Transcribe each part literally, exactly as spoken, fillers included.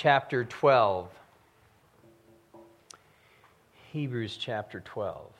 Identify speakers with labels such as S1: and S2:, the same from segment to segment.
S1: chapter twelve. Hebrews chapter twelve.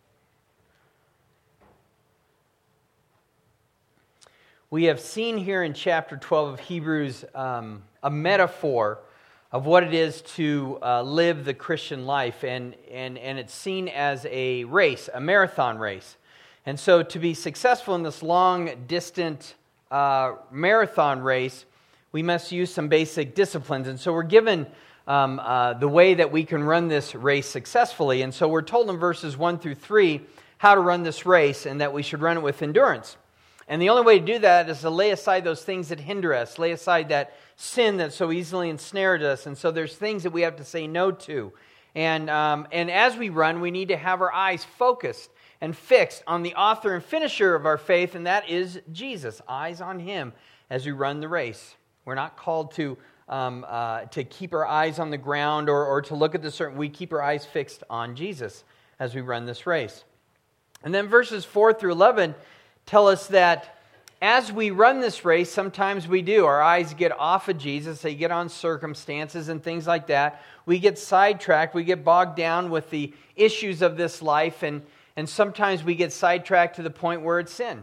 S1: We have seen here in chapter twelve of Hebrews um, a metaphor of what it is to uh, live the Christian life, and, and, and it's seen as a race, a marathon race. And so to be successful in this long, distant uh, marathon race, we must use some basic disciplines. And so we're given um, uh, the way that we can run this race successfully. And so we're told in verses one through three how to run this race, and that we should run it with endurance. And the only way to do that is to lay aside those things that hinder us, lay aside that sin that so easily ensnares us. And so there's things that we have to say no to. And, um, and as we run, we need to have our eyes focused and fixed on the author and finisher of our faith, and that is Jesus. Eyes on Him as we run the race. We're not called to um, uh, to keep our eyes on the ground or, or to look at the certain. We keep our eyes fixed on Jesus as we run this race. And then verses four through eleven tell us that as we run this race, sometimes we do. Our eyes get off of Jesus. They get on circumstances and things like that. We get sidetracked. We get bogged down with the issues of this life, and, and sometimes we get sidetracked to the point where it's sin.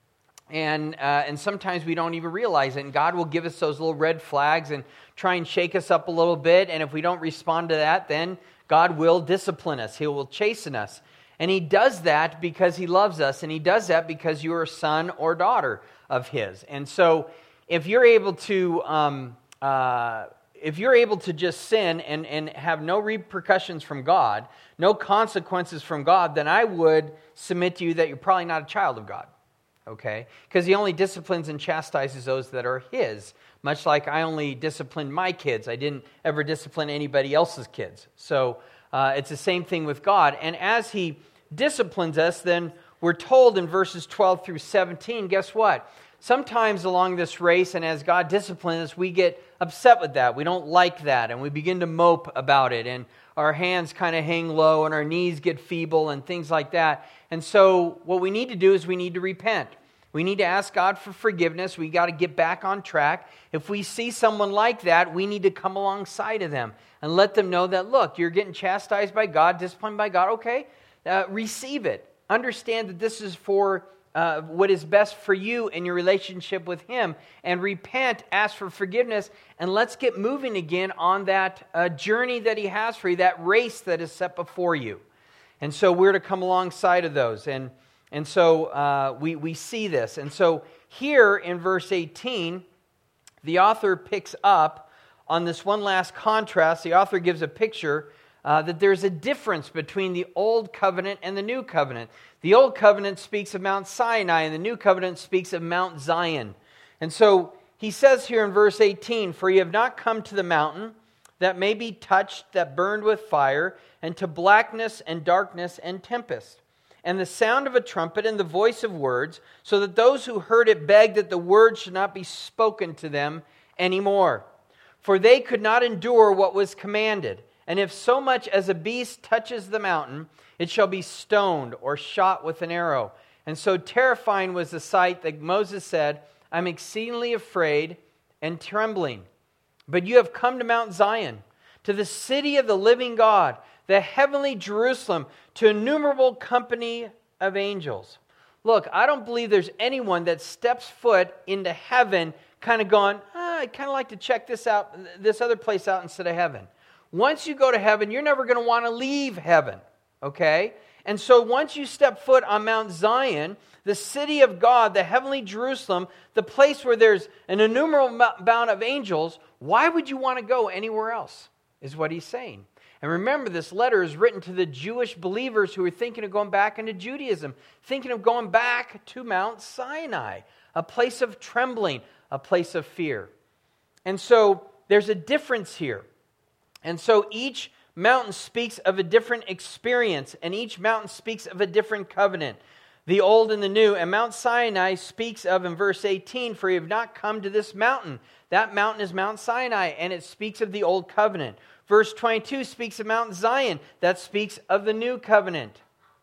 S1: And uh, and sometimes we don't even realize it. And God will give us those little red flags and try and shake us up a little bit. And if we don't respond to that, then God will discipline us. He will chasten us. And He does that because He loves us. And He does that because you are a son or daughter of His. And so if you're able to um, uh, if you're able to just sin and, and have no repercussions from God, no consequences from God, then I would submit to you that you're probably not a child of God. Okay? Because He only disciplines and chastises those that are His. Much like I only disciplined my kids. I didn't ever discipline anybody else's kids. So uh, it's the same thing with God. And as He disciplines us, then we're told in verses twelve through seventeen, guess what? Sometimes along this race, and as God disciplines us, we get upset with that. We don't like that, and we begin to mope about it, and our hands kind of hang low, and our knees get feeble, and things like that. And so what we need to do is we need to repent. We need to ask God for forgiveness. We got to get back on track. If we see someone like that, we need to come alongside of them and let them know that, look, you're getting chastised by God, disciplined by God. Okay, uh, receive it. Understand that this is for uh, what is best for you in your relationship with Him. And repent, ask for forgiveness, and let's get moving again on that uh, journey that He has for you, that race that is set before you. And so we're to come alongside of those. And and so uh, we, we see this. And so here in verse eighteen, the author picks up on this one last contrast. The author gives a picture uh, that there's a difference between the Old Covenant and the New Covenant. The Old Covenant speaks of Mount Sinai, and the New Covenant speaks of Mount Zion. And so he says here in verse eighteen, "For ye have not come to the mountain that may be touched, that burned with fire, and to blackness and darkness and tempest, and the sound of a trumpet and the voice of words, so that those who heard it begged that the word should not be spoken to them anymore. For they could not endure what was commanded. And if so much as a beast touches the mountain, it shall be stoned or shot with an arrow. And so terrifying was the sight that Moses said, I'm exceedingly afraid and trembling. But you have come to Mount Zion, to the city of the living God, the heavenly Jerusalem, to innumerable company of angels." Look, I don't believe there's anyone that steps foot into heaven kind of going, ah, I'd kind of like to check this out, this other place out instead of heaven. Once you go to heaven, you're never going to want to leave heaven, okay? And so once you step foot on Mount Zion, the city of God, the heavenly Jerusalem, the place where there's an innumerable amount of angels, why would you want to go anywhere else, is what he's saying. And remember, this letter is written to the Jewish believers who are thinking of going back into Judaism, thinking of going back to Mount Sinai, a place of trembling, a place of fear. And so there's a difference here. And so each mountain speaks of a different experience, and each mountain speaks of a different covenant, the old and the new. And Mount Sinai speaks of, in verse eighteen, "For you have not come to this mountain." That mountain is Mount Sinai, and it speaks of the old covenant. Verse twenty-two speaks of Mount Zion. That speaks of the new covenant.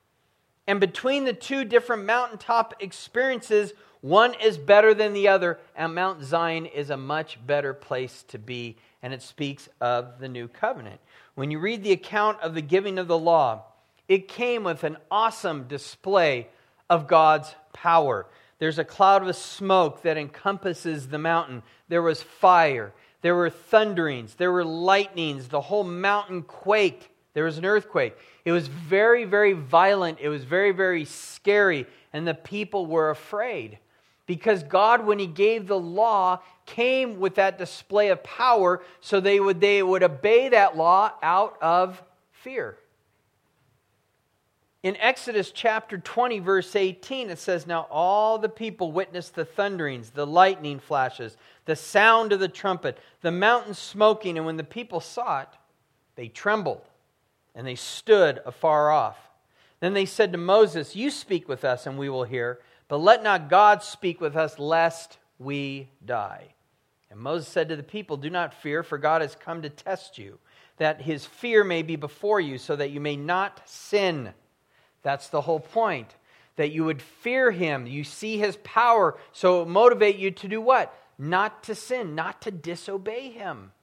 S1: And between the two different mountaintop experiences, one is better than the other, and Mount Zion is a much better place to be and it speaks of the new covenant. When you read the account of the giving of the law, it came with an awesome display of God's power. There's a cloud of smoke that encompasses the mountain. There was fire. There were thunderings. There were lightnings. The whole mountain quaked. There was an earthquake. It was very, very violent. It was very, very scary. And the people were afraid. Because God, when He gave the law, came with that display of power, so they would, they would obey that law out of fear. In Exodus chapter twenty, verse eighteen, it says, "Now all the people witnessed the thunderings, the lightning flashes, the sound of the trumpet, the mountain smoking, and when the people saw it, they trembled, and they stood afar off. Then they said to Moses, 'You speak with us, and we will hear, but let not God speak with us, lest we die.' And Moses said to the people, 'Do not fear, for God has come to test you, that His fear may be before you, so that you may not sin.'" That's the whole point, that you would fear Him. You see His power, so it will motivate you to do what? Not to sin, not to disobey Him.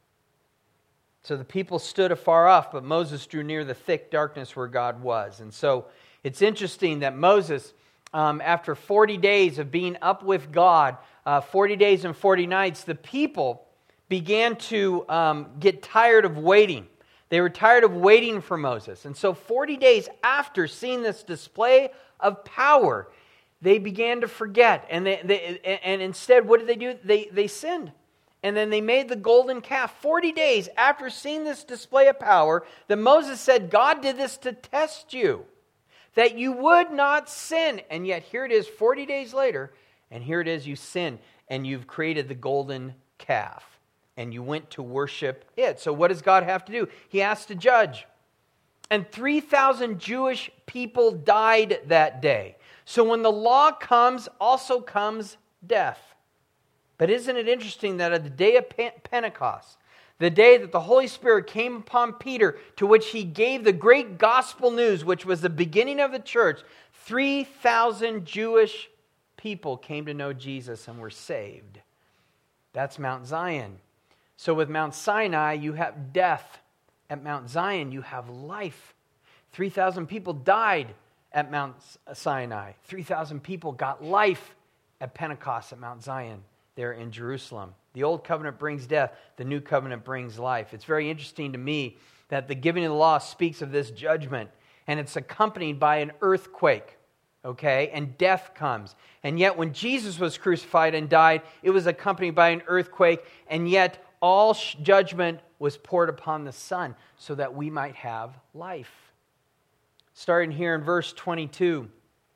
S1: So the people stood afar off, but Moses drew near the thick darkness where God was. And so it's interesting that Moses, um, after forty days of being up with God, uh, forty days and forty nights, the people began to um, get tired of waiting. They were tired of waiting for Moses. And so forty days after seeing this display of power, they began to forget. And they, they and instead, what did they do? They, they sinned. And then they made the golden calf. forty days after seeing this display of power, that Moses said, God did this to test you, that you would not sin. And yet here it is forty days later, and here it is, you sin, and you've created the golden calf. And you went to worship it. So what does God have to do? He has to judge. And three thousand Jewish people died that day. So when the law comes, also comes death. But isn't it interesting that at the day of Pentecost, the day that the Holy Spirit came upon Peter, to which he gave the great gospel news, which was the beginning of the church, three thousand Jewish people came to know Jesus and were saved. That's Mount Zion. So with Mount Sinai, you have death. At Mount Zion, you have life. three thousand people died at Mount Sinai. three thousand people got life at Pentecost at Mount Zion there in Jerusalem. The old covenant brings death. The new covenant brings life. It's very interesting to me that the giving of the law speaks of this judgment, and it's accompanied by an earthquake, okay? And death comes. And yet when Jesus was crucified and died, it was accompanied by an earthquake, and yet all judgment was poured upon the Son so that we might have life. Starting here in verse twenty-two,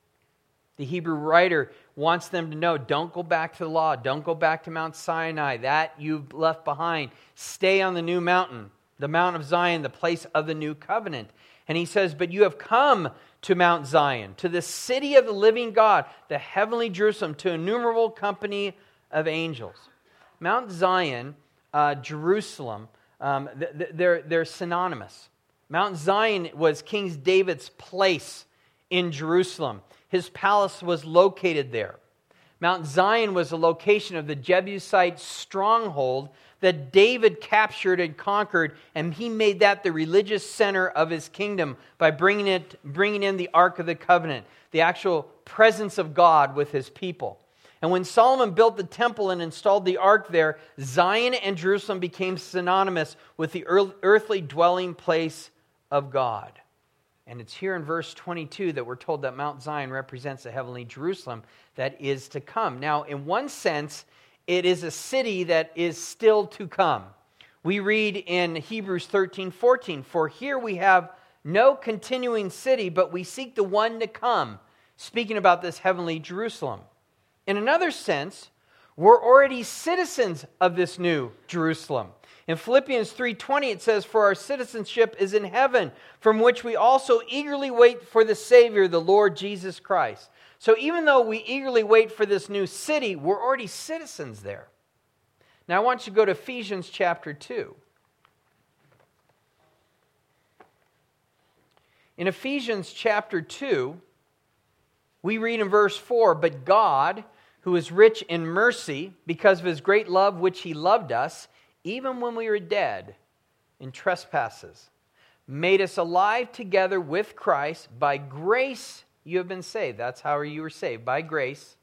S1: the Hebrew writer wants them to know, don't go back to the law. Don't go back to Mount Sinai. That you've left behind. Stay on the new mountain, the Mount of Zion, the place of the new covenant. And he says, but you have come to Mount Zion, to the city of the living God, the heavenly Jerusalem, to innumerable company of angels. Mount Zion, Uh, Jerusalem, um, th- th- they're, they're synonymous. Mount Zion was King David's place in Jerusalem. His palace was located there. Mount Zion was a location of the Jebusite stronghold that David captured and conquered, and he made that the religious center of his kingdom by bringing it, bringing in the Ark of the Covenant, the actual presence of God with His people. And when Solomon built the temple and installed the ark there, Zion and Jerusalem became synonymous with the earthly dwelling place of God. And it's here in verse twenty-two that we're told that Mount Zion represents the heavenly Jerusalem that is to come. Now, in one sense, it is a city that is still to come. We read in Hebrews thirteen fourteen, "For here we have no continuing city, but we seek the one to come," speaking about this heavenly Jerusalem. In another sense, we're already citizens of this new Jerusalem. In Philippians three twenty, it says, "For our citizenship is in heaven, from which we also eagerly wait for the Savior, the Lord Jesus Christ." So even though we eagerly wait for this new city, we're already citizens there. Now I want you to go to Ephesians chapter two. In Ephesians chapter two, we read in verse four, "But God, who is rich in mercy, because of His great love which He loved us, even when we were dead in trespasses, made us alive together with Christ. By grace you have been saved. That's how you were saved, by grace.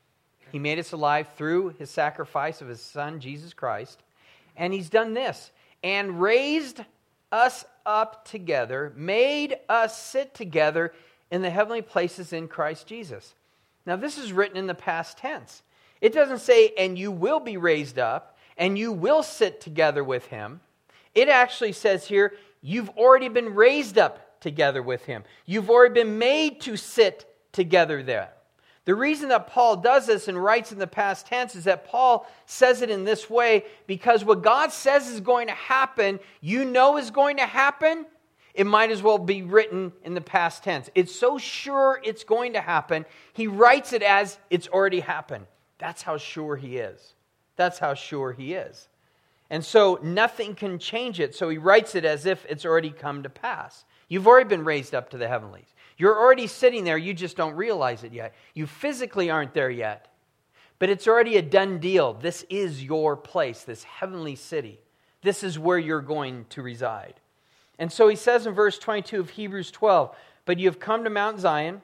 S1: He made us alive through His sacrifice of His Son, Jesus Christ. And He's done this, and raised us up together, made us sit together in the heavenly places in Christ Jesus. Now this is written in the past tense. It doesn't say, and you will be raised up, and you will sit together with Him. It actually says here, you've already been raised up together with Him. You've already been made to sit together there. The reason that Paul does this and writes in the past tense is that Paul says it in this way because what God says is going to happen, you know is going to happen, it might as well be written in the past tense. It's so sure it's going to happen, he writes it as it's already happened. That's how sure he is. That's how sure he is. And so nothing can change it, so he writes it as if it's already come to pass. You've already been raised up to the heavenlies. You're already sitting there, you just don't realize it yet. You physically aren't there yet. But it's already a done deal. This is your place, this heavenly city. This is where you're going to reside. And so he says in verse twenty-two of Hebrews twelve, but you have come to Mount Zion,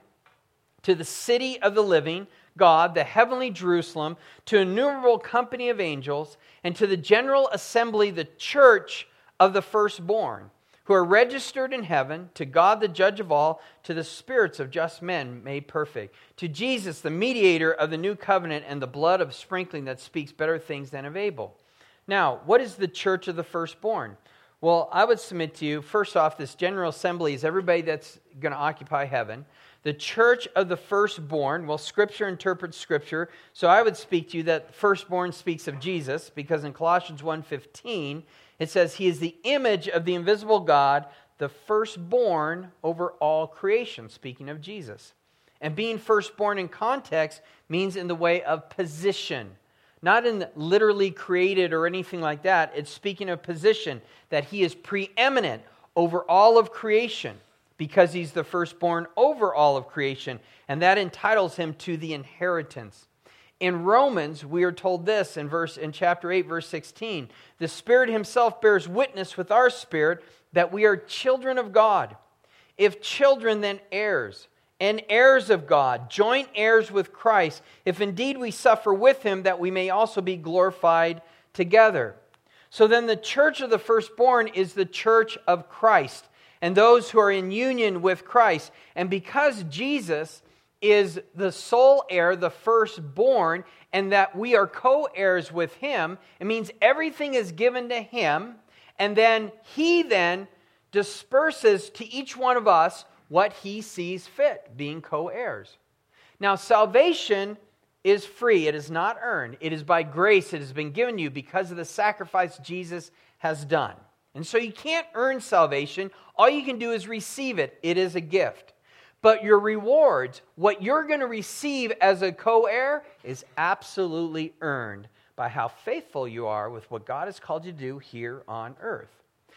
S1: to the city of the living God, the heavenly Jerusalem, to an innumerable company of angels, and to the general assembly, the church of the firstborn, who are registered in heaven, to God the judge of all, to the spirits of just men made perfect, to Jesus, the mediator of the new covenant, and the blood of sprinkling that speaks better things than of Abel. Now, what is the church of the firstborn? Well, I would submit to you, first off, this general assembly is everybody that's going to occupy heaven. The church of the firstborn, well, Scripture interprets Scripture, so I would speak to you that firstborn speaks of Jesus, because in Colossians one fifteen, it says, He is the image of the invisible God, the firstborn over all creation, speaking of Jesus. And being firstborn in context means in the way of position. Not in literally created or anything like that. It's speaking of position, that He is preeminent over all of creation because He's the firstborn over all of creation. And that entitles Him to the inheritance. In Romans, we are told this in verse in chapter eight, verse sixteen. The Spirit Himself bears witness with our spirit that we are children of God. If children, then heirs, and heirs of God, joint heirs with Christ, if indeed we suffer with Him, that we may also be glorified together. So then the church of the firstborn is the church of Christ, and those who are in union with Christ. And because Jesus is the sole heir, the firstborn, and that we are co-heirs with Him, it means everything is given to Him, and then He then disperses to each one of us what He sees fit, being co-heirs. Now, salvation is free. It is not earned. It is by grace. It has been given you because of the sacrifice Jesus has done. And so you can't earn salvation. All you can do is receive it. It is a gift. But your rewards, what you're going to receive as a co-heir, is absolutely earned by how faithful you are with what God has called you to do here on earth.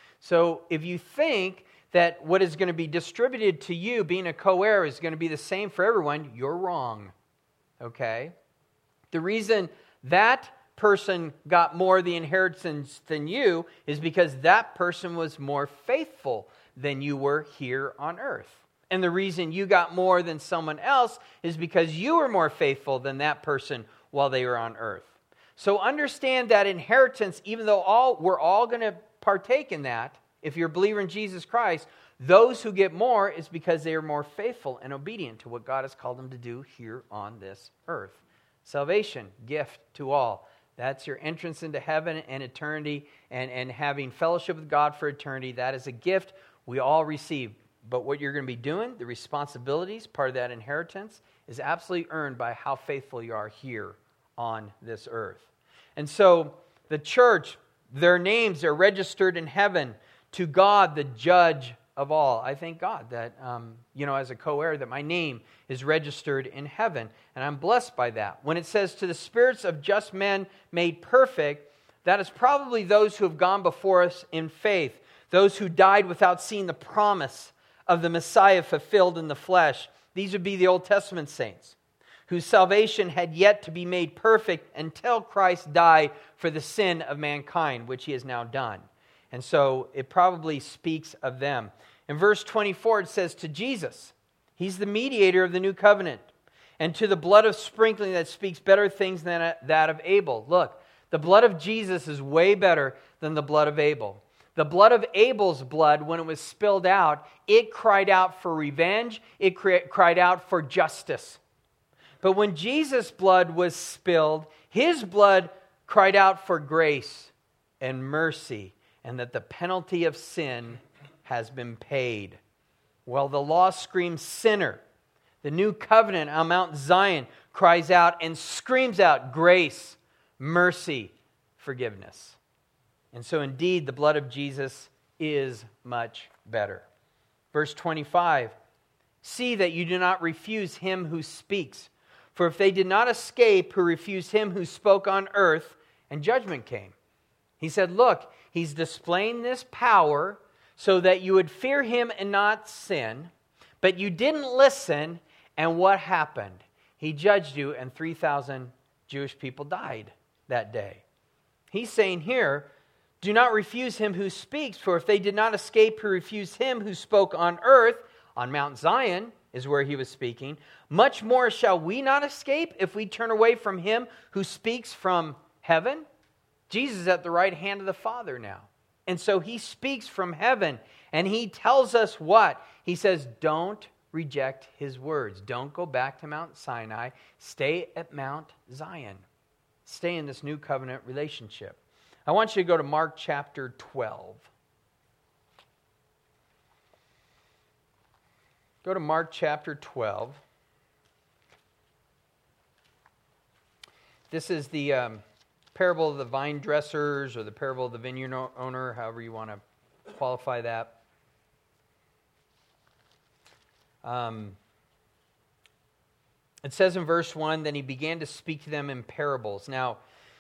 S1: So if you think that what is going to be distributed to you, being a co-heir, is going to be the same for everyone, you're wrong. Okay? The reason that person got more of the inheritance than you is because that person was more faithful than you were here on earth. And the reason you got more than someone else is because you were more faithful than that person while they were on earth. So understand that inheritance, even though all we're all going to partake in that, if you're a believer in Jesus Christ, those who get more is because they are more faithful and obedient to what God has called them to do here on this earth. Salvation, gift to all. That's your entrance into heaven and eternity, and, and having fellowship with God for eternity. That is a gift we all receive. But what you're going to be doing, the responsibilities, part of that inheritance, is absolutely earned by how faithful you are here on this earth. And so the church, their names are registered in heaven to God, the judge of all. I thank God that, um, you know, as a co-heir, that my name is registered in heaven. And I'm blessed by that. When it says, to the spirits of just men made perfect, that is probably those who have gone before us in faith. Those who died without seeing the promise of the Messiah fulfilled in the flesh. These would be the Old Testament saints whose salvation had yet to be made perfect until Christ died for the sin of mankind, which he has now done. And so it probably speaks of them. In verse twenty-four, it says, to Jesus, he's the mediator of the new covenant, and to the blood of sprinkling that speaks better things than that of Abel. Look, the blood of Jesus is way better than the blood of Abel. The blood of Abel's blood, when it was spilled out, it cried out for revenge. It cried out for justice. But when Jesus' blood was spilled, his blood cried out for grace and mercy, and that the penalty of sin has been paid. Well, the law screams sinner. The new covenant on Mount Zion cries out and screams out grace, mercy, forgiveness. And so indeed, the blood of Jesus is much better. Verse twenty-five, see that you do not refuse him who speaks. For if they did not escape who refused him who spoke on earth, and judgment came. He said, look, he's displaying this power so that you would fear him and not sin, but you didn't listen, and what happened? He judged you, and three thousand Jewish people died that day. He's saying here, do not refuse him who speaks, for if they did not escape who refused him who spoke on earth, on Mount Zion is where he was speaking, much more shall we not escape if we turn away from him who speaks from heaven? Jesus is at the right hand of the Father now. And so he speaks from heaven, and he tells us what? He says, don't reject his words. Don't go back to Mount Sinai. Stay at Mount Zion. Stay in this new covenant relationship. I want you to go to Mark chapter twelve. Go to Mark chapter twelve. This is the um, parable of the vine dressers, or the parable of the vineyard owner, however you want to qualify that. Um, it says in verse one, then he began to speak to them in parables. Now,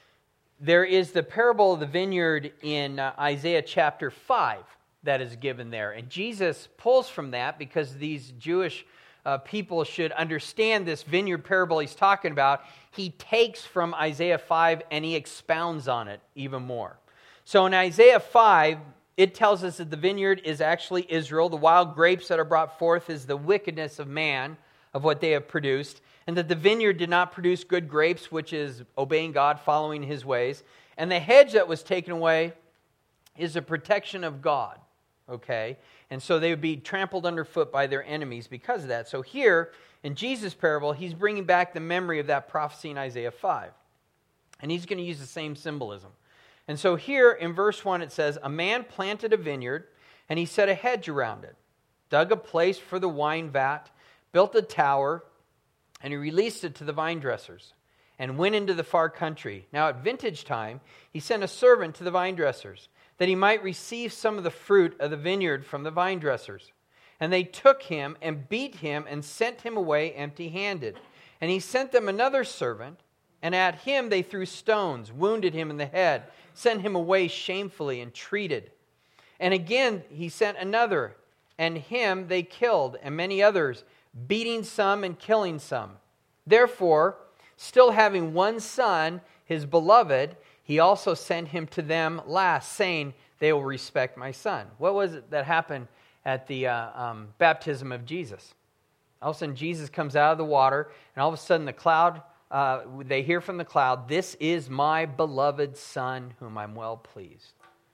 S1: there is the parable of the vineyard in uh, Isaiah chapter five that is given there. And Jesus pulls from that because these Jewish uh, people should understand this vineyard parable he's talking about. He takes from Isaiah five and he expounds on it even more. So in Isaiah five, it tells us that the vineyard is actually Israel. The wild grapes that are brought forth is the wickedness of man, of what they have produced. And that the vineyard did not produce good grapes, which is obeying God, following his ways. And the hedge that was taken away is a protection of God. Okay? And so they would be trampled underfoot by their enemies because of that. So here, in Jesus' parable, he's bringing back the memory of that prophecy in Isaiah five. And he's going to use the same symbolism. And so here in verse one it says, a man planted a vineyard, and he set a hedge around it, dug a place for the wine vat, built a tower, and he released it to the vine dressers, and went into the far country. Now at vintage time, he sent a servant to the vine dressers, that he might receive some of the fruit of the vineyard from the vine dressers. And they took him and beat him and sent him away empty-handed. And he sent them another servant, and at him they threw stones, wounded him in the head, sent him away shamefully and treated. And again he sent another, and him they killed, and many others, beating some and killing some. Therefore, still having one son, his beloved, he also sent him to them last, saying, they will respect my son. What was it that happened at the uh, um, baptism of Jesus? All of a sudden, Jesus comes out of the water, and all of a sudden the cloud, uh, they hear from the cloud, this is my beloved son, whom I'm well pleased.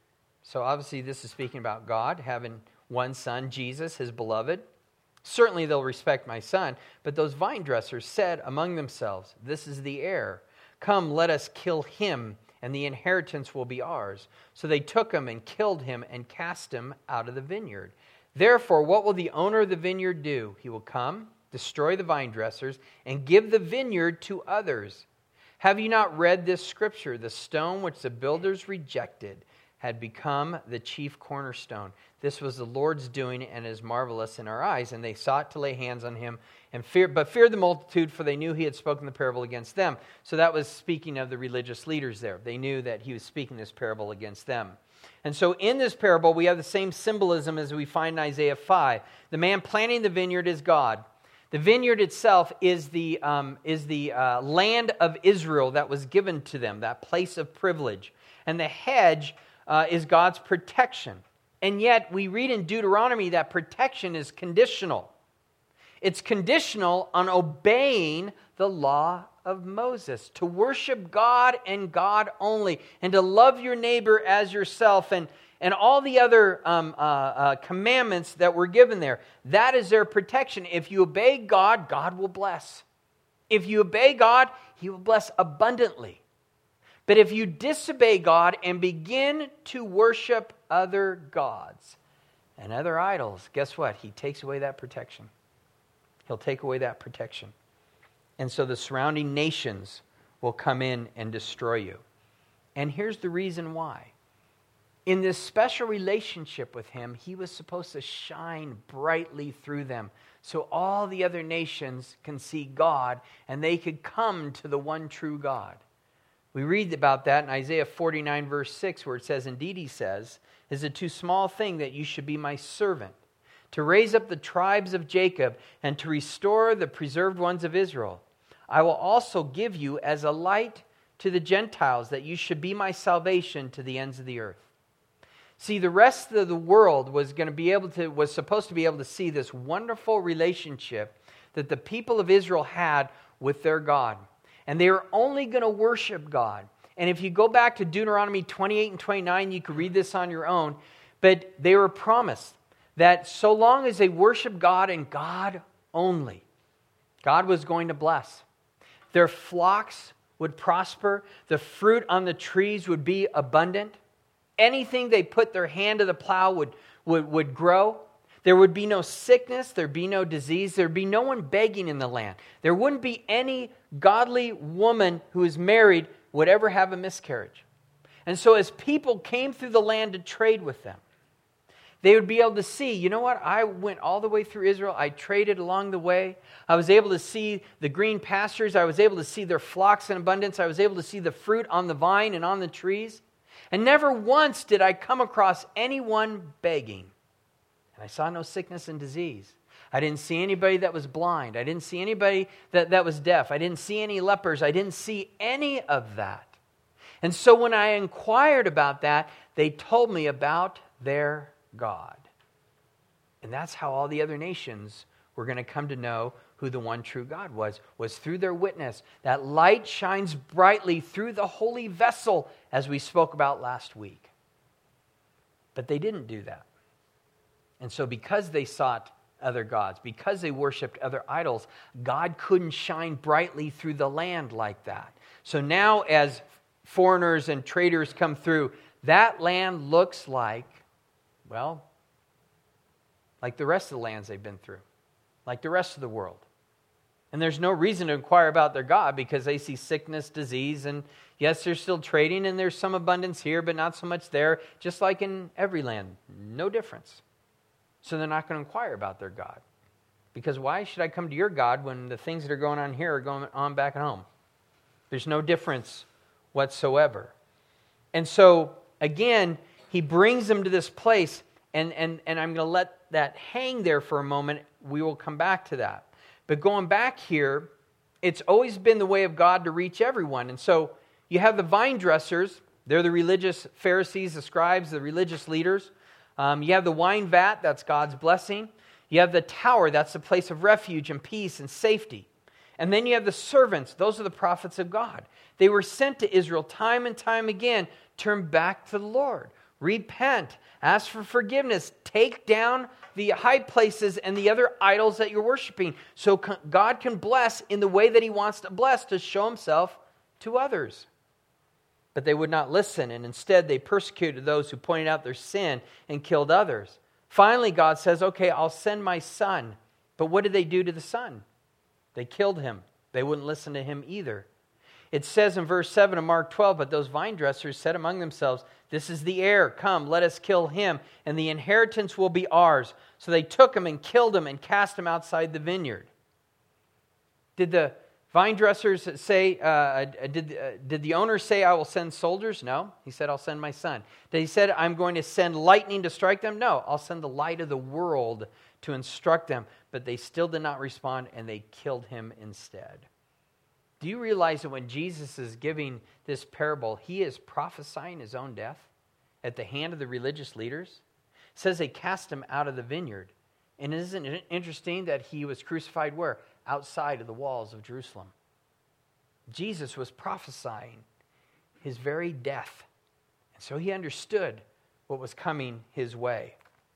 S1: So obviously this is speaking about God having one son, Jesus, his beloved. Certainly they'll respect my son. But those vine dressers said among themselves, this is the heir. Come, let us kill him, and the inheritance will be ours. So they took him and killed him and cast him out of the vineyard. Therefore, what will the owner of the vineyard do? He will come, destroy the vine dressers, and give the vineyard to others. Have you not read this scripture? The stone which the builders rejected had become the chief cornerstone. This was the Lord's doing, and is marvelous in our eyes. And they sought to lay hands on him, and fear, but feared the multitude, for they knew he had spoken the parable against them. So that was speaking of the religious leaders there. They knew that he was speaking this parable against them. And so in this parable, we have the same symbolism as we find in Isaiah five. The man planting the vineyard is God. The vineyard itself is the, um, is the uh, land of Israel that was given to them, that place of privilege. And the hedge uh, is God's protection. And yet we read in Deuteronomy that protection is conditional. It's conditional on obeying the law of Moses, to worship God and God only, and to love your neighbor as yourself, and, and all the other um, uh, uh, commandments that were given there. That is their protection. If you obey God, God will bless. If you obey God, He will bless abundantly. But if you disobey God and begin to worship other gods and other idols, guess what? He takes away that protection. He'll take away that protection. And so the surrounding nations will come in and destroy you. And here's the reason why. In this special relationship with Him, He was supposed to shine brightly through them so all the other nations can see God and they could come to the one true God. We read about that in Isaiah forty-nine verse six, where it says, "Indeed," He says, "is it too small thing that you should be my servant, to raise up the tribes of Jacob and to restore the preserved ones of Israel? I will also give you as a light to the Gentiles, that you should be my salvation to the ends of the earth." See, the rest of the world was going to be able to, was supposed to be able to see this wonderful relationship that the people of Israel had with their God. And they were only going to worship God. And if you go back to Deuteronomy twenty-eight and twenty-nine, you can read this on your own. But they were promised that so long as they worship God and God only, God was going to bless. Their flocks would prosper. The fruit on the trees would be abundant. Anything they put their hand to the plow would, would, would grow. There would be no sickness. There'd be no disease. There'd be no one begging in the land. There wouldn't be any godly woman who is married would ever have a miscarriage. And so as people came through the land to trade with them, they would be able to see, you know what, I went all the way through Israel. I traded along the way. I was able to see the green pastures. I was able to see their flocks in abundance. I was able to see the fruit on the vine and on the trees. And never once did I come across anyone begging. And I saw no sickness and disease. I didn't see anybody that was blind. I didn't see anybody that, that was deaf. I didn't see any lepers. I didn't see any of that. And so when I inquired about that, they told me about their God. And that's how all the other nations were going to come to know who the one true God was, was through their witness. That light shines brightly through the holy vessel, as we spoke about last week. But they didn't do that. And so because they sought other gods, because they worshiped other idols, God couldn't shine brightly through the land like that. So now as foreigners and traders come through, that land looks like, well, like the rest of the lands they've been through, like the rest of the world. And there's no reason to inquire about their God because they see sickness, disease, and yes, they're still trading and there's some abundance here, but not so much there, just like in every land. No difference. So they're not going to inquire about their God. Because why should I come to your God when the things that are going on here are going on back at home? There's no difference whatsoever. And so, again, he brings them to this place, and, and, and I'm going to let that hang there for a moment. We will come back to that. But going back here, it's always been the way of God to reach everyone. And so you have the vine dressers. They're the religious Pharisees, the scribes, the religious leaders. Um, you have the wine vat. That's God's blessing. You have the tower. That's the place of refuge and peace and safety. And then you have the servants. Those are the prophets of God. They were sent to Israel time and time again. Turn back to the Lord. Repent. Ask for forgiveness. Take down the high places and the other idols that you're worshiping so God can bless in the way that He wants to bless to show Himself to others. But they would not listen, and instead they persecuted those who pointed out their sin and killed others. Finally, God says, okay, I'll send my son. But what did they do to the son? They killed him. They wouldn't listen to him either. It says in verse seven of Mark twelve, but those vine dressers said among themselves, this is the heir. Come, let us kill him, and the inheritance will be ours. So they took him and killed him and cast him outside the vineyard. Did the, Vine dressers say, uh, did, uh, did the owner say, I will send soldiers? No. He said, I'll send my son. Did he said, I'm going to send lightning to strike them? No. I'll send the light of the world to instruct them. But they still did not respond, and they killed him instead. Do you realize that when Jesus is giving this parable, he is prophesying his own death at the hand of the religious leaders? It says they cast him out of the vineyard. And isn't it interesting that he was crucified where? Outside of the walls of Jerusalem. Jesus was prophesying his very death. And so he understood what was coming his way.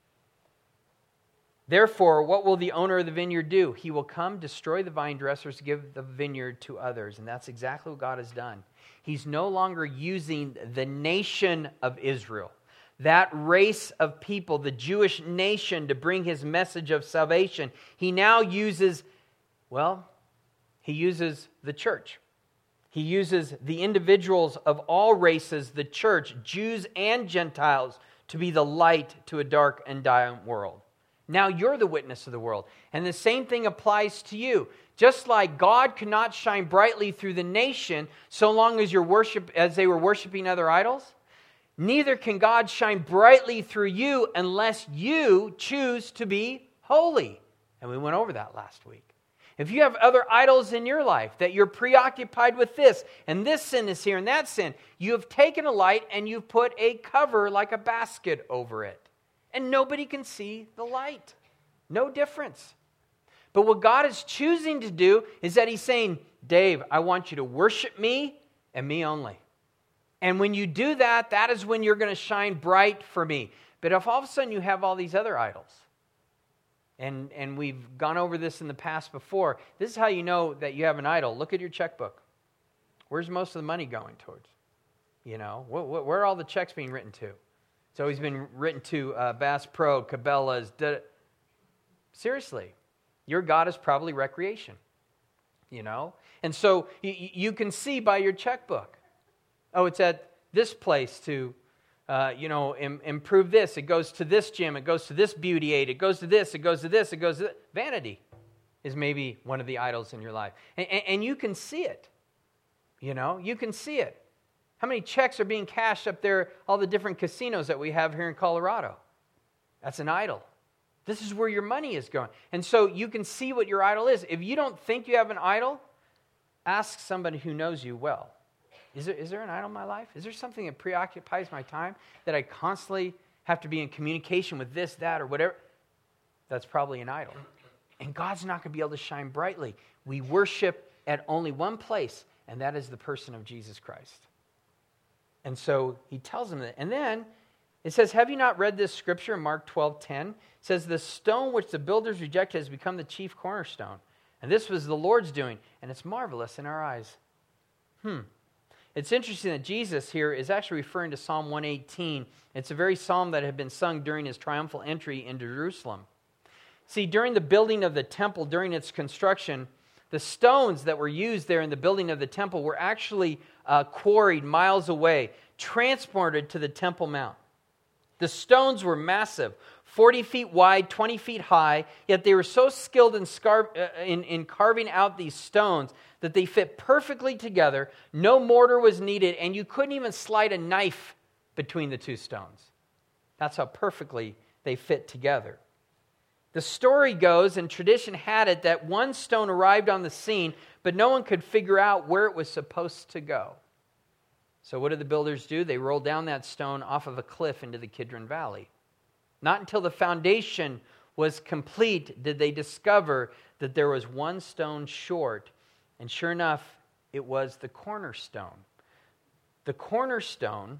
S1: Therefore, what will the owner of the vineyard do? He will come, destroy the vine dressers, give the vineyard to others. And that's exactly what God has done. He's no longer using the nation of Israel, that race of people, the Jewish nation, to bring his message of salvation. He now uses, well, he uses the church. He uses the individuals of all races, the church, Jews and Gentiles, to be the light to a dark and dying world. Now you're the witness of the world. And the same thing applies to you. Just like God could not shine brightly through the nation so long as, your worship, as they were worshiping other idols, neither can God shine brightly through you unless you choose to be holy. And we went over that last week. If you have other idols in your life, that you're preoccupied with this, and this sin is here and that sin, you have taken a light and you've put a cover like a basket over it. And nobody can see the light. No difference. But what God is choosing to do is that he's saying, Dave, I want you to worship me and me only. And when you do that, that is when you're going to shine bright for me. But if all of a sudden you have all these other idols, and, and we've gone over this in the past before, this is how you know that you have an idol. Look at your checkbook. Where's most of the money going towards? You know, wh- wh- where are all the checks being written to? It's always been written to uh, Bass Pro, Cabela's. Da- Seriously, your God is probably recreation, you know? And so y- you can see by your checkbook, oh, it's at this place to, uh, you know, im- improve this. It goes to this gym. It goes to this beauty aid. It goes to this. It goes to this. It goes to this. Vanity is maybe one of the idols in your life. And, and, and you can see it, you know? You can see it. How many checks are being cashed up there, all the different casinos that we have here in Colorado? That's an idol. This is where your money is going. And so you can see what your idol is. If you don't think you have an idol, ask somebody who knows you well. Is there, is there an idol in my life? Is there something that preoccupies my time that I constantly have to be in communication with this, that, or whatever? That's probably an idol. And God's not going to be able to shine brightly. We worship at only one place, and that is the person of Jesus Christ. And so he tells them that. And then it says, have you not read this scripture in Mark twelve ten? It says, the stone which the builders rejected has become the chief cornerstone. And this was the Lord's doing. And it's marvelous in our eyes. Hmm. It's interesting that Jesus here is actually referring to Psalm one eighteen. It's a very psalm that had been sung during his triumphal entry into Jerusalem. See, during the building of the temple, during its construction, the stones that were used there in the building of the temple were actually uh, quarried miles away, transported to the Temple Mount. The stones were massive, forty feet wide, twenty feet high, yet they were so skilled in, scar- uh, in, in carving out these stones that they fit perfectly together. No mortar was needed, and you couldn't even slide a knife between the two stones. That's how perfectly they fit together. The story goes, and tradition had it, that one stone arrived on the scene, but no one could figure out where it was supposed to go. So what did the builders do? They rolled down that stone off of a cliff into the Kidron Valley. Not until the foundation was complete did they discover that there was one stone short, and sure enough, it was the cornerstone. The cornerstone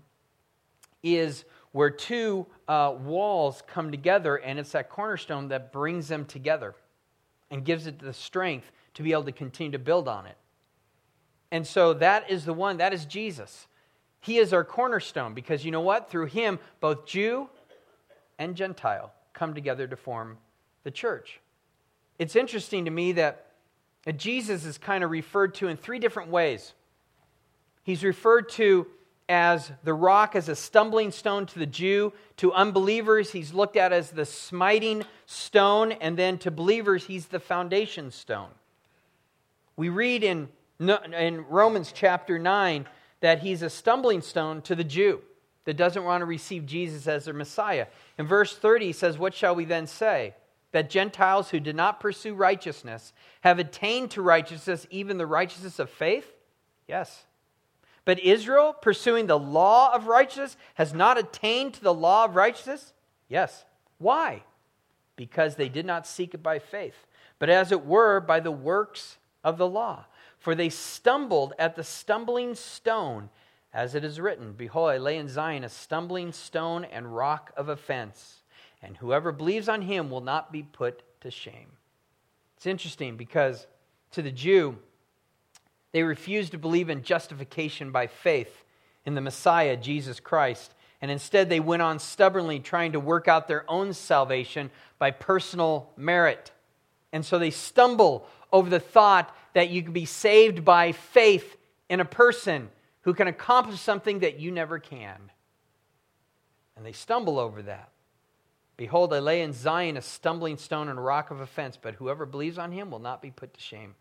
S1: is where two uh, walls come together, and it's that cornerstone that brings them together and gives it the strength to be able to continue to build on it. And so that is the one, that is Jesus. He is our cornerstone because you know what? Through him, both Jew and Gentile come together to form the church. It's interesting to me that Jesus is kind of referred to in three different ways. He's referred to as the rock, as a stumbling stone to the Jew. To unbelievers, he's looked at as the smiting stone. And then to believers, he's the foundation stone. We read in, in Romans chapter nine that he's a stumbling stone to the Jew that doesn't want to receive Jesus as their Messiah. In verse thirty, he says, what shall we then say? That Gentiles who did not pursue righteousness have attained to righteousness, even the righteousness of faith? Yes. But Israel, pursuing the law of righteousness, has not attained to the law of righteousness? Yes. Why? Because they did not seek it by faith, but as it were by the works of the law. For they stumbled at the stumbling stone, as it is written, behold, I lay in Zion a stumbling stone and rock of offense, and whoever believes on him will not be put to shame. It's interesting because to the Jew, they refused to believe in justification by faith in the Messiah, Jesus Christ. And instead they went on stubbornly trying to work out their own salvation by personal merit. And so they stumble over the thought that you can be saved by faith in a person who can accomplish something that you never can. And they stumble over that. Behold, I lay in Zion a stumbling stone and a rock of offense, but whoever believes on him will not be put to shame.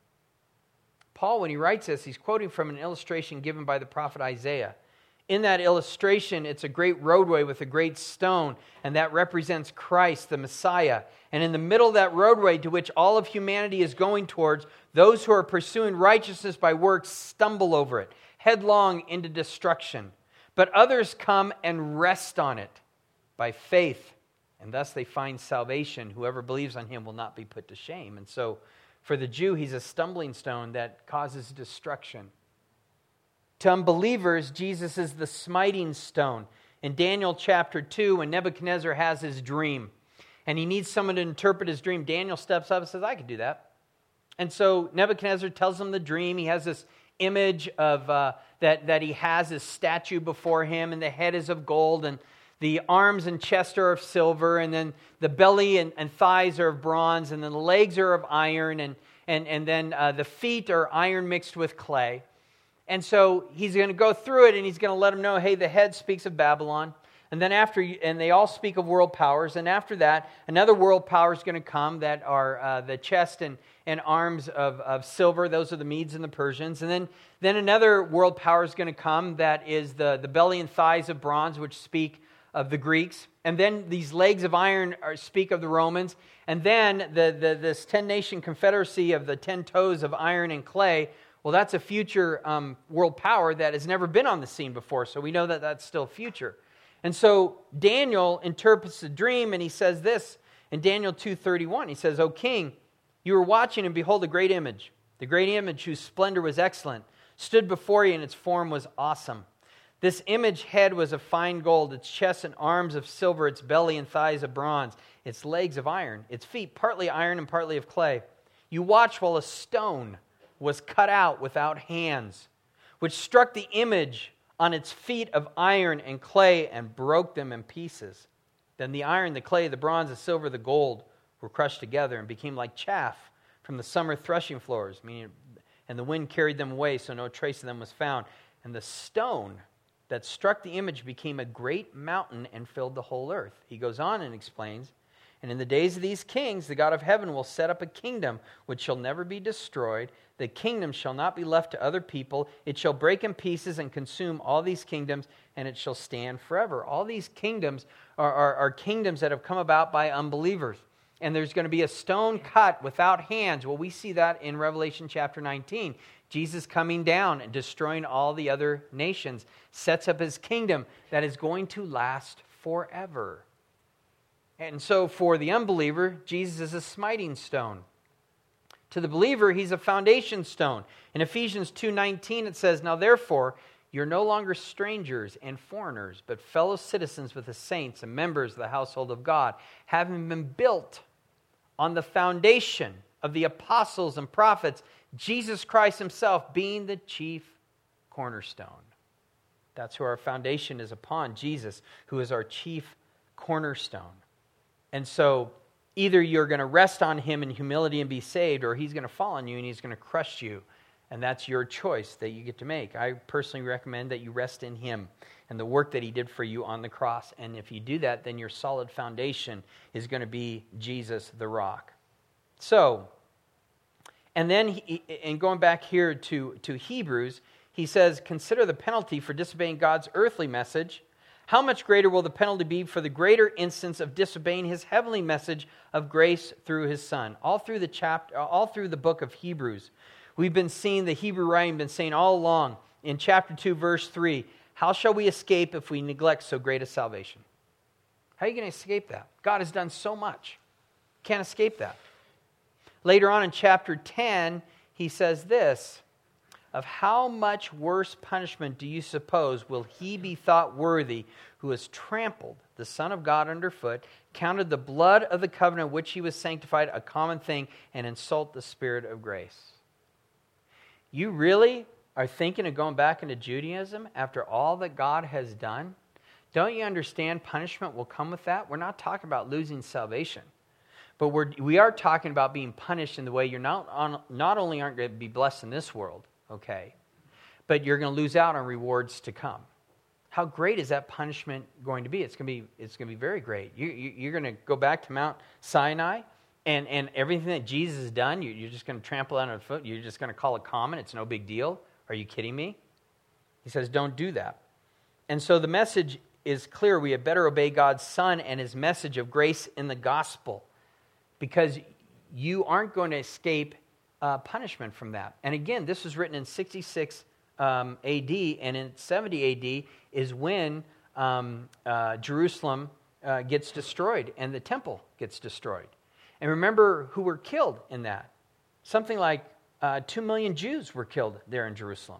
S1: Paul, when he writes this, he's quoting from an illustration given by the prophet Isaiah. In that illustration, it's a great roadway with a great stone, and that represents Christ, the Messiah. And in the middle of that roadway to which all of humanity is going towards, those who are pursuing righteousness by works stumble over it, headlong into destruction. But others come and rest on it by faith, and thus they find salvation. Whoever believes on him will not be put to shame. And so, for the Jew, he's a stumbling stone that causes destruction. To unbelievers, Jesus is the smiting stone. In Daniel chapter two, when Nebuchadnezzar has his dream, and he needs someone to interpret his dream, Daniel steps up and says, I can do that. And so Nebuchadnezzar tells him the dream. He has this image of uh, that, that he has this statue before him, and the head is of gold, and the arms and chest are of silver, and then the belly and, and thighs are of bronze, and then the legs are of iron, and, and, and then uh, the feet are iron mixed with clay. And so he's going to go through it, and he's going to let them know, hey, the head speaks of Babylon. And then after, and they all speak of world powers. And after that, another world power is going to come that are uh, the chest and, and arms of, of silver. Those are the Medes and the Persians. And then, then another world power is going to come that is the, the belly and thighs of bronze, which speak of the Greeks. And then these legs of iron are, speak of the Romans. And then the, the this ten-nation confederacy of the ten toes of iron and clay, well, that's a future um, world power that has never been on the scene before. So we know that that's still future. And so Daniel interprets the dream, and he says this in Daniel two thirty-one. He says, O king, you were watching, and behold, a great image. The great image whose splendor was excellent stood before you, and its form was awesome. This image head was of fine gold, its chest and arms of silver, its belly and thighs of bronze, its legs of iron, its feet partly iron and partly of clay. You watched while a stone was cut out without hands, which struck the image on its feet of iron and clay and broke them in pieces. Then the iron, the clay, the bronze, the silver, the gold were crushed together and became like chaff from the summer threshing floors, meaning, and the wind carried them away, so no trace of them was found. And the stone that struck the image became a great mountain and filled the whole earth. He goes on and explains, and in the days of these kings, the God of heaven will set up a kingdom which shall never be destroyed. The kingdom shall not be left to other people. It shall break in pieces and consume all these kingdoms, and it shall stand forever. All these kingdoms are, are, are kingdoms that have come about by unbelievers. And there's going to be a stone cut without hands. Well, we see that in Revelation chapter nineteen. Jesus coming down and destroying all the other nations sets up his kingdom that is going to last forever. And so for the unbeliever, Jesus is a smiting stone. To the believer, he's a foundation stone. In Ephesians two nineteen, it says, Now therefore, you're no longer strangers and foreigners, but fellow citizens with the saints and members of the household of God, having been built on the foundation of the apostles and prophets, Jesus Christ himself being the chief cornerstone. That's who our foundation is upon, Jesus, who is our chief cornerstone. And so either you're going to rest on him in humility and be saved, or he's going to fall on you and he's going to crush you. And that's your choice that you get to make. I personally recommend that you rest in him and the work that he did for you on the cross. And if you do that, then your solid foundation is going to be Jesus the rock. So, And then, he, and going back here to, to Hebrews, he says, consider the penalty for disobeying God's earthly message. How much greater will the penalty be for the greater instance of disobeying his heavenly message of grace through his Son? All through the chapter, all through the book of Hebrews, we've been seeing the Hebrew writing, been saying all along in chapter two, verse three, how shall we escape if we neglect so great a salvation? How are you going to escape that? God has done so much. Can't escape that. Later on in chapter ten, he says this, of how much worse punishment do you suppose will he be thought worthy who has trampled the Son of God underfoot, counted the blood of the covenant which he was sanctified a common thing, and insult the Spirit of grace? You really are thinking of going back into Judaism after all that God has done? Don't you understand punishment will come with that? We're not talking about losing salvation. But we're, we are talking about being punished in the way you're not, on, not only aren't going to be blessed in this world, okay, but you're going to lose out on rewards to come. How great is that punishment going to be? It's going to be, it's going to be very great. You, you, you're going to go back to Mount Sinai, and, and everything that Jesus has done, you, you're just going to trample it underfoot. You're just going to call it common. It's no big deal. Are you kidding me? He says, don't do that. And so the message is clear. We had better obey God's Son and his message of grace in the gospel, because you aren't going to escape uh, punishment from that. And again, this was written in sixty-six um, A D, and in seventy A D is when um, uh, Jerusalem uh, gets destroyed and the temple gets destroyed. And remember who were killed in that. Something like uh, two million Jews were killed there in Jerusalem.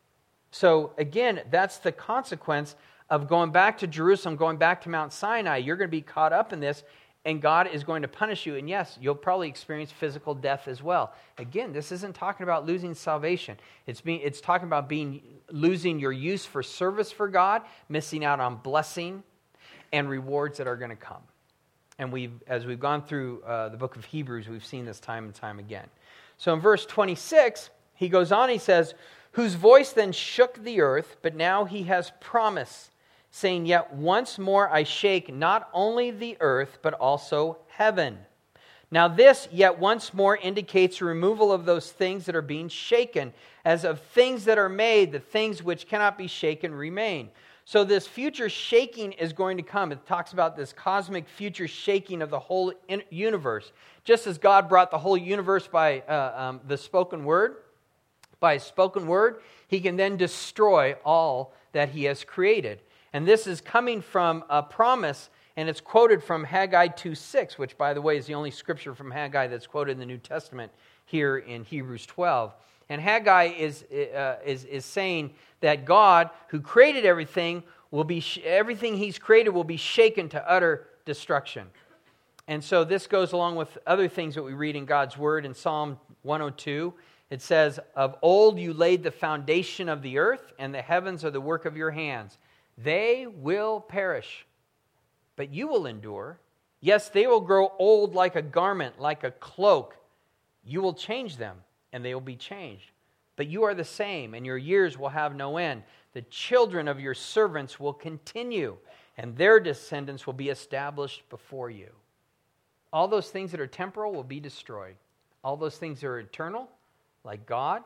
S1: So again, that's the consequence of going back to Jerusalem, going back to Mount Sinai. You're going to be caught up in this, and God is going to punish you. And yes, you'll probably experience physical death as well. Again, this isn't talking about losing salvation. It's being, it's talking about being losing your use for service for God, missing out on blessing and rewards that are going to come. And we've, as we've gone through uh, the book of Hebrews, we've seen this time and time again. So in verse twenty-six, he goes on, he says, whose voice then shook the earth, but now he has promise, saying, yet once more I shake not only the earth, but also heaven. Now this, yet once more, indicates the removal of those things that are being shaken, as of things that are made, the things which cannot be shaken remain. So this future shaking is going to come. It talks about this cosmic future shaking of the whole universe. Just as God brought the whole universe by uh, um, the spoken word, by his spoken word, he can then destroy all that he has created. And this is coming from a promise, and it's quoted from Haggai two six, which, by the way, is the only scripture from Haggai that's quoted in the New Testament here in Hebrews twelve. And Haggai is uh, is is saying that God, who created everything, will be sh- everything He's created will be shaken to utter destruction. And so this goes along with other things that we read in God's Word. In Psalm one oh two, it says, "Of old you laid the foundation of the earth, and the heavens are the work of your hands. They will perish, but you will endure. Yes, they will grow old like a garment, like a cloak. You will change them, and they will be changed. But you are the same, and your years will have no end. The children of your servants will continue, and their descendants will be established before you." All those things that are temporal will be destroyed. All those things that are eternal, like God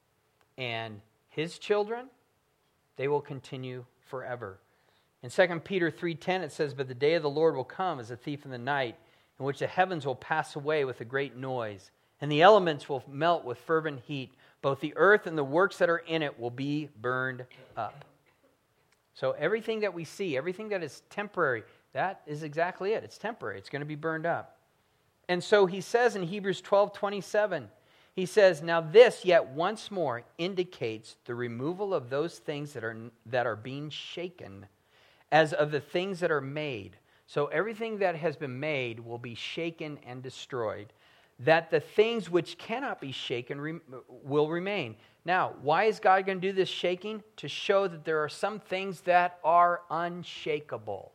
S1: and His children, they will continue forever. In Second Peter three ten, it says, "But the day of the Lord will come as a thief in the night, in which the heavens will pass away with a great noise, and the elements will melt with fervent heat. Both the earth and the works that are in it will be burned up." So everything that we see, everything that is temporary, that is exactly it. It's temporary. It's going to be burned up. And so he says in Hebrews twelve twenty-seven, he says, "Now this yet once more indicates the removal of those things that are that are being shaken, as of the things that are made." So everything that has been made will be shaken and destroyed, that the things which cannot be shaken re- will remain. Now, why is God going to do this shaking? To show that there are some things that are unshakable.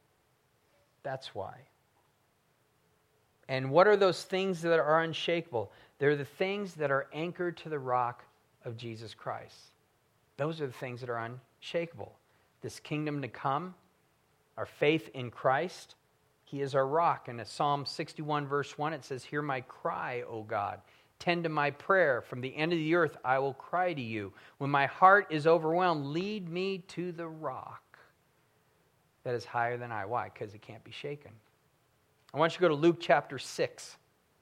S1: That's why. And what are those things that are unshakable? They're the things that are anchored to the rock of Jesus Christ. Those are the things that are unshakable. This kingdom to come, our faith in Christ, He is our rock. And in Psalm sixty-one verse one, it says, "Hear my cry, O God. tend to my prayer. From the end of the earth I will cry to you. When my heart is overwhelmed, lead me to the rock that is higher than I. Why? Because it can't be shaken. I want you to go to Luke chapter six.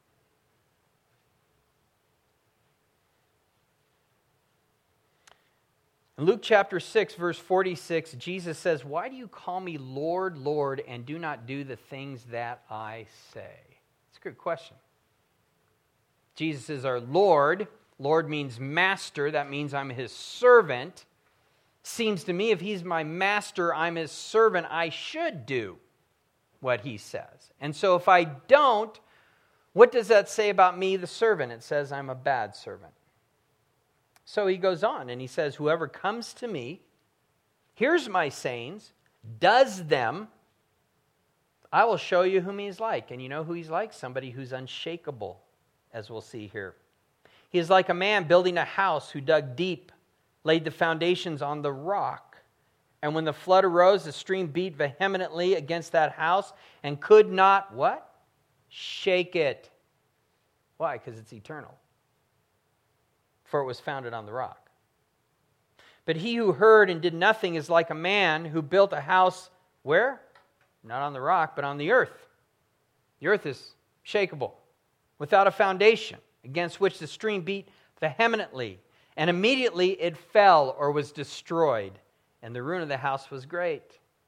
S1: In Luke chapter six, verse forty-six, Jesus says, "Why do you call me Lord, Lord, and do not do the things that I say?" It's a good question. Jesus is our Lord. Lord means master. That means I'm his servant. Seems to me if he's my master, I'm his servant, I should do what he says. And so if I don't, what does that say about me, the servant? It says I'm a bad servant. So he goes on and he says, whoever comes to me, hears my sayings, does them, I will show you whom he's like. And you know who he's like? Somebody who's unshakable, as we'll see here. He is like a man building a house who dug deep, laid the foundations on the rock. And when the flood arose, the stream beat vehemently against that house and could not, what? Shake it. Why? Because it's eternal. For it was founded on the rock. But he who heard and did nothing is like a man who built a house, where? Not on the rock, but on the earth. The earth is shakeable, without a foundation, against which the stream beat vehemently. And immediately it fell or was destroyed, and the ruin of the house was great.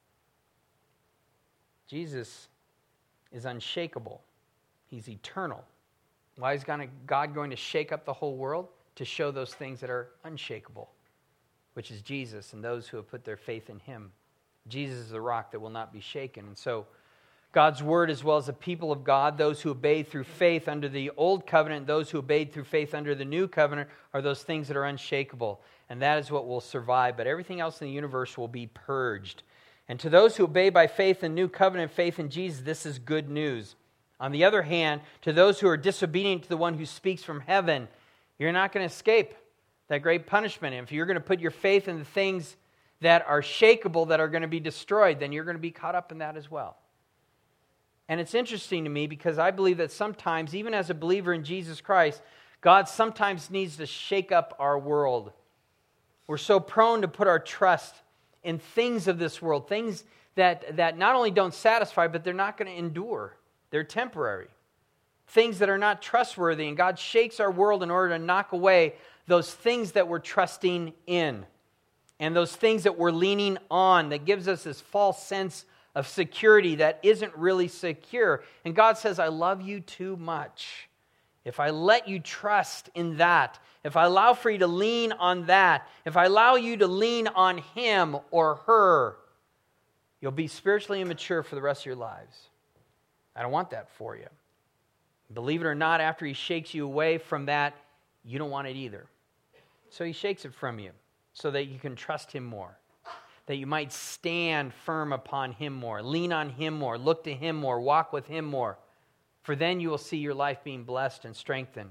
S1: Jesus is unshakable. He's eternal. Why is God going to shake up the whole world? To show those things that are unshakable, which is Jesus and those who have put their faith in him. Jesus is the rock that will not be shaken. And so God's word, as well as the people of God, those who obeyed through faith under the old covenant, those who obeyed through faith under the new covenant, are those things that are unshakable. And that is what will survive. But everything else in the universe will be purged. And to those who obey by faith in new covenant, faith in Jesus, this is good news. On the other hand, to those who are disobedient to the one who speaks from heaven, you're not going to escape that great punishment. And if you're going to put your faith in the things that are shakeable, that are going to be destroyed, then you're going to be caught up in that as well. And it's interesting to me because I believe that sometimes, even as a believer in Jesus Christ, God sometimes needs to shake up our world. We're so prone to put our trust in things of this world, things that, that not only don't satisfy, but they're not going to endure. They're temporary. Things that are not trustworthy, and God shakes our world in order to knock away those things that we're trusting in and those things that we're leaning on that gives us this false sense of security that isn't really secure. And God says, I love you too much. If I let you trust in that, if I allow for you to lean on that, if I allow you to lean on him or her, you'll be spiritually immature for the rest of your lives. I don't want that for you. Believe it or not, after he shakes you away from that, you don't want it either. So he shakes it from you so that you can trust him more, that you might stand firm upon him more, lean on him more, look to him more, walk with him more. For then you will see your life being blessed and strengthened.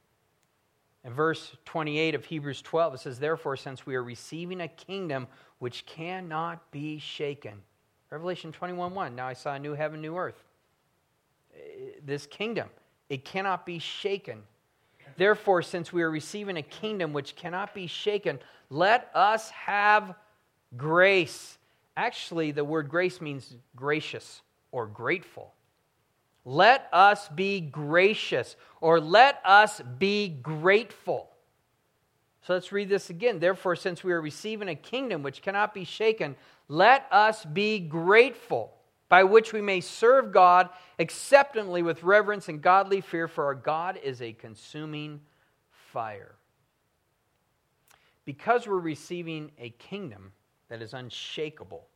S1: In verse twenty-eight of Hebrews twelve, it says, therefore, since we are receiving a kingdom which cannot be shaken. Revelation twenty-one one, now I saw a new heaven, new earth. This kingdom, it cannot be shaken. Therefore, since we are receiving a kingdom which cannot be shaken, let us have grace. Actually, the word grace means gracious or grateful. Let us be gracious, or let us be grateful. So let's read this again. Therefore, since we are receiving a kingdom which cannot be shaken, let us be grateful, by which we may serve God acceptably with reverence and godly fear, for our God is a consuming fire. Because we're receiving a kingdom that is unshakable,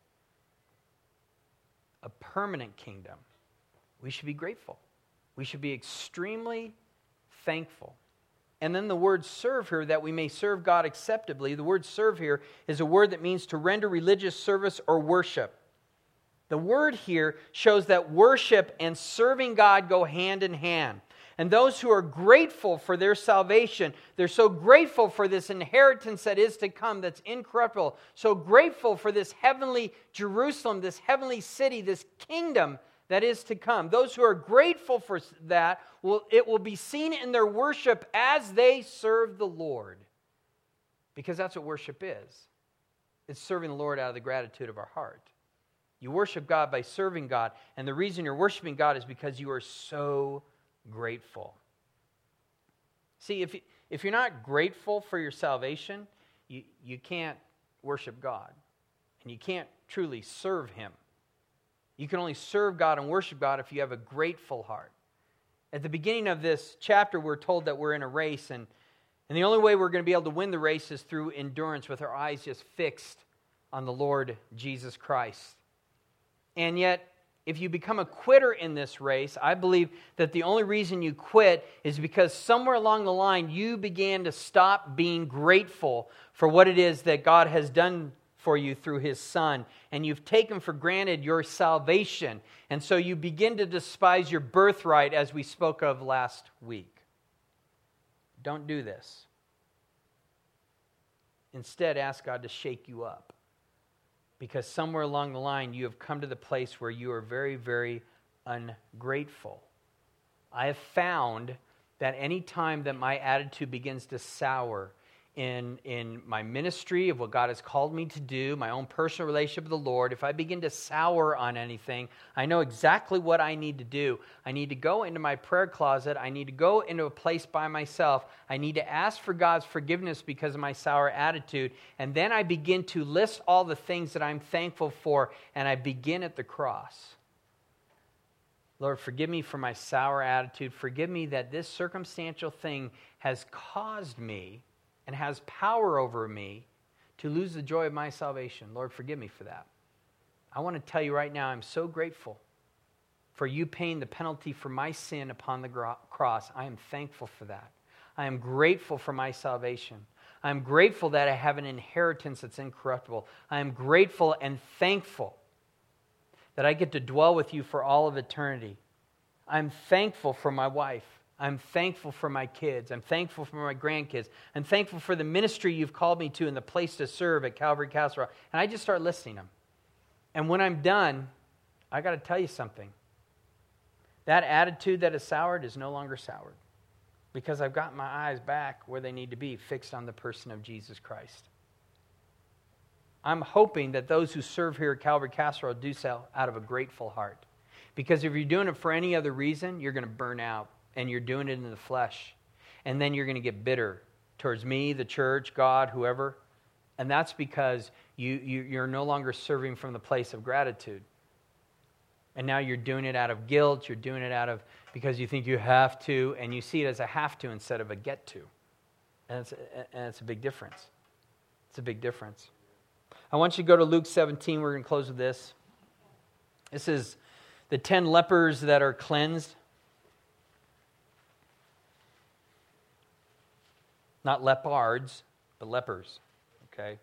S1: a permanent kingdom, we should be grateful. We should be extremely thankful. And then the word serve here, that we may serve God acceptably, the word serve here is a word that means to render religious service or worship. The word here shows that worship and serving God go hand in hand. And those who are grateful for their salvation, they're so grateful for this inheritance that is to come, that's incorruptible, so grateful for this heavenly Jerusalem, this heavenly city, this kingdom that is to come. Those who are grateful for that, will it will be seen in their worship as they serve the Lord. Because that's what worship is. It's serving the Lord out of the gratitude of our heart. You worship God by serving God, and the reason you're worshiping God is because you are so grateful. See, if, if you're not grateful for your salvation, you, you can't worship God, and you can't truly serve Him. You can only serve God and worship God if you have a grateful heart. At the beginning of this chapter, we're told that we're in a race, and, and the only way we're going to be able to win the race is through endurance, with our eyes just fixed on the Lord Jesus Christ. And yet, if you become a quitter in this race, I believe that the only reason you quit is because somewhere along the line you began to stop being grateful for what it is that God has done for you through His Son, and you've taken for granted your salvation, and so you begin to despise your birthright, as we spoke of last week. Don't do this. Instead, ask God to shake you up. Because somewhere along the line, you have come to the place where you are very, very ungrateful. I have found that any time that my attitude begins to sour in, in my ministry of what God has called me to do, my own personal relationship with the Lord, if I begin to sour on anything, I know exactly what I need to do. I need to go into my prayer closet. I need to go into a place by myself. I need to ask for God's forgiveness because of my sour attitude. And then I begin to list all the things that I'm thankful for, and I begin at the cross. Lord, forgive me for my sour attitude. Forgive me that this circumstantial thing has caused me and has power over me to lose the joy of my salvation. Lord, forgive me for that. I want to tell you right now, I'm so grateful for you paying the penalty for my sin upon the cross. I am thankful for that. I am grateful for my salvation. I am grateful that I have an inheritance that's incorruptible. I am grateful and thankful that I get to dwell with you for all of eternity. I'm thankful for my wife. I'm thankful for my kids. I'm thankful for my grandkids. I'm thankful for the ministry you've called me to and the place to serve at Calvary Castle Rock. And I just start listing them. And when I'm done, I got to tell you something. That attitude that is soured is no longer soured, because I've got my eyes back where they need to be, fixed on the person of Jesus Christ. I'm hoping that those who serve here at Calvary Castle Rock do so out of a grateful heart. Because if you're doing it for any other reason, you're going to burn out. And you're doing it in the flesh. And then you're going to get bitter towards me, the church, God, whoever. And that's because you, you, you're no longer serving from the place of gratitude. And now you're doing it out of guilt. You're doing it out of because you think you have to. And you see it as a have to instead of a get to. And it's, and it's a big difference. It's a big difference. I want you to go to Luke seventeen. We're going to close with this. This is the ten lepers that are cleansed. Not leopards, but lepers, okay?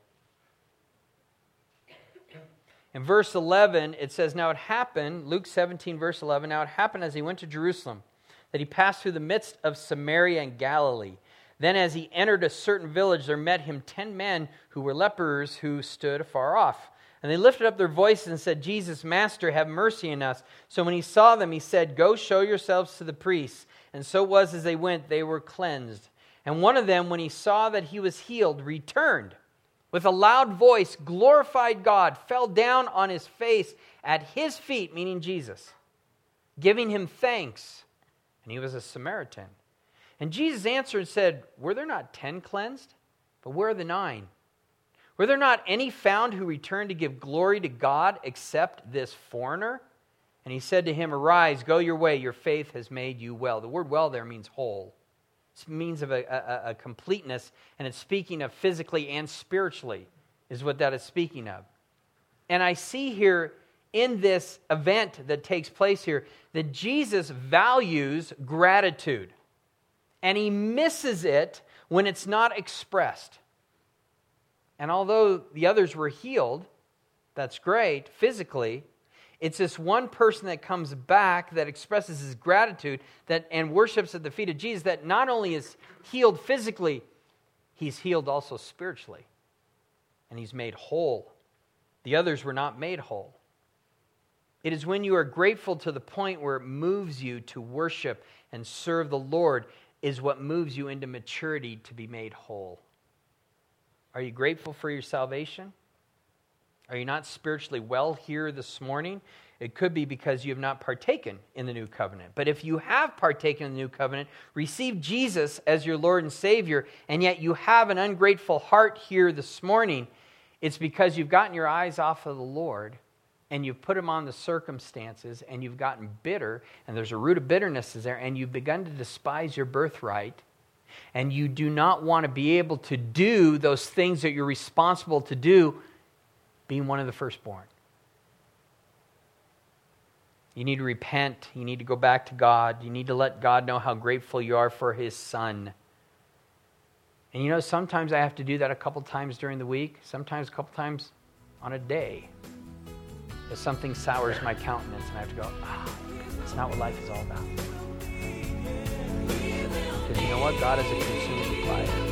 S1: In verse eleven, it says, Now it happened, Luke seventeen, verse eleven, Now it happened as he went to Jerusalem, that he passed through the midst of Samaria and Galilee. Then as he entered a certain village, there met him ten men who were lepers who stood afar off. And they lifted up their voices and said, Jesus, Master, have mercy on us. So when he saw them, he said, Go show yourselves to the priests. And so it was as they went, they were cleansed. And one of them, when he saw that he was healed, returned with a loud voice, glorified God, fell down on his face at his feet, meaning Jesus, giving him thanks. And he was a Samaritan. And Jesus answered and said, Were there not ten cleansed? But where are the nine? Were there not any found who returned to give glory to God except this foreigner? And he said to him, Arise, go your way, your faith has made you well. The word well there means whole. It means of a, a, a completeness, and it's speaking of physically and spiritually, is what that is speaking of. And I see here in this event that takes place here that Jesus values gratitude, and he misses it when it's not expressed. And although the others were healed, that's great physically, it's this one person that comes back that expresses his gratitude that and worships at the feet of Jesus that not only is healed physically, he's healed also spiritually. And he's made whole. The others were not made whole. It is when you are grateful to the point where it moves you to worship and serve the Lord is what moves you into maturity to be made whole. Are you grateful for your salvation? Are you not spiritually well here this morning? It could be because you have not partaken in the new covenant. But if you have partaken in the new covenant, received Jesus as your Lord and Savior, and yet you have an ungrateful heart here this morning, it's because you've gotten your eyes off of the Lord and you've put him on the circumstances and you've gotten bitter, and there's a root of bitterness is there, and you've begun to despise your birthright, and you do not want to be able to do those things that you're responsible to do, being one of the firstborn. You need to repent. You need to go back to God. You need to let God know how grateful you are for his Son. And you know, sometimes I have to do that a couple times during the week, sometimes a couple times on a day. If something sours my countenance and I have to go, ah, that's not what life is all about. Because you know what? God is a consuming fire.